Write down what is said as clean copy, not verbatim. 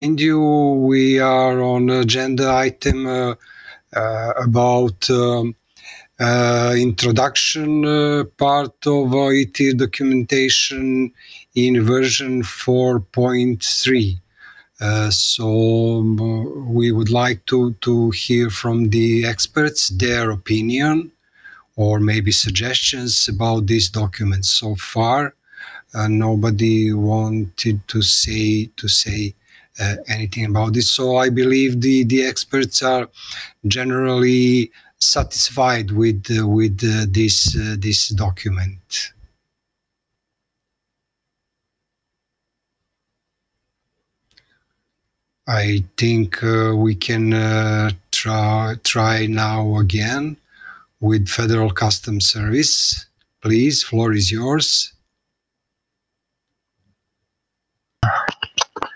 Mind you, we are on agenda item about introduction part of ITIL documentation in version 4.3. We would like to hear from the experts their opinion or maybe suggestions about these documents. So far, nobody wanted to say anything about this. So I believe the experts are generally satisfied with this document. I think we can try now again with Federal Customs Service. Please, floor is yours.